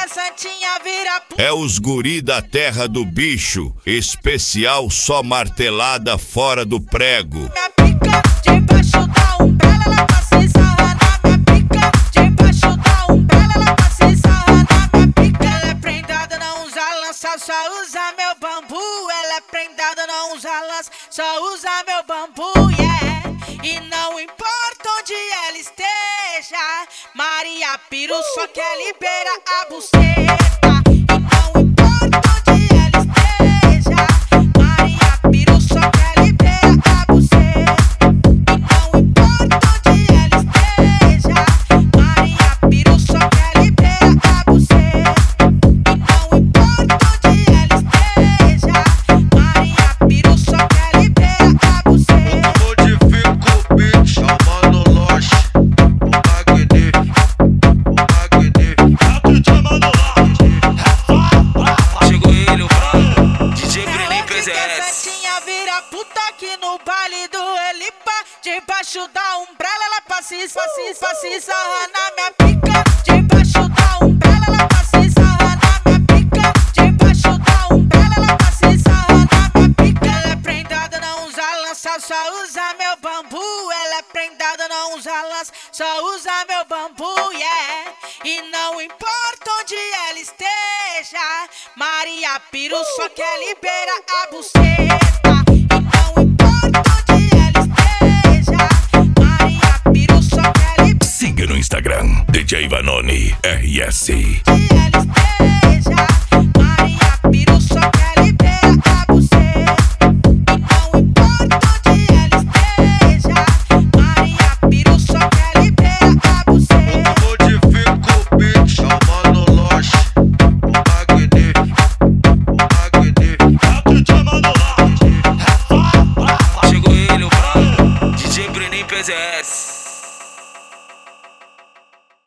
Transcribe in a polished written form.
a santinha vira puta. É os guri da terra do bicho, especial só martelada fora do prego. Minha pica debaixo da umbrella, ela tá se sarrando. Minha pica debaixo da umbrella, ela tá se sarrando. Minha pica, ela é prendada, não usa lança, só usa meu bambu. Ela é prendada, não usa lança, só usa meu bambu, yeah. E não importa onde ela esteja, Maria Piru só quer liberar a buceta. E não importa onde ela esteja, Maria Piru só quer liberar a buceta. E não importa onde ela esteja, Maria Piru só quer liberar a buceta. E não importa onde ela esteja, Maria Piru só quer liberar a buceta. Modifica o beat, chamando Loche, o magnífico, é o DJ Mano Loche. Chegou ele, o brabo, DJ Bruninho PZS. Santinha vira puta aqui no baile do Elipa. Debaixo da umbrella ela passa e sarra na minha pica. Debaixo da umbrella ela passa e sarra na minha pica. Debaixo da umbrella ela passa e sarra na minha pica. Ela é prendada, não usa lança, só usa meu bambu. Ela é prendada, não usa lança, só usa meu bambu, yeah. E não importa onde ela esteja, Maria Piru só quer liberar a buceta. E não importa onde ela esteja, Maria Piru só quer liberar. Siga no Instagram, DJ Vanoni RS. Onde ela esteja, Maria Piru só quer liberar a buceta. E não importa onde ela esteja, Maria Piru só quer liberar a buceta. Modifica o beat, chamando Loche, o magnífico, é o DJ Mano Loche. Chegou ele, o brabo, DJ Bruninho PZS.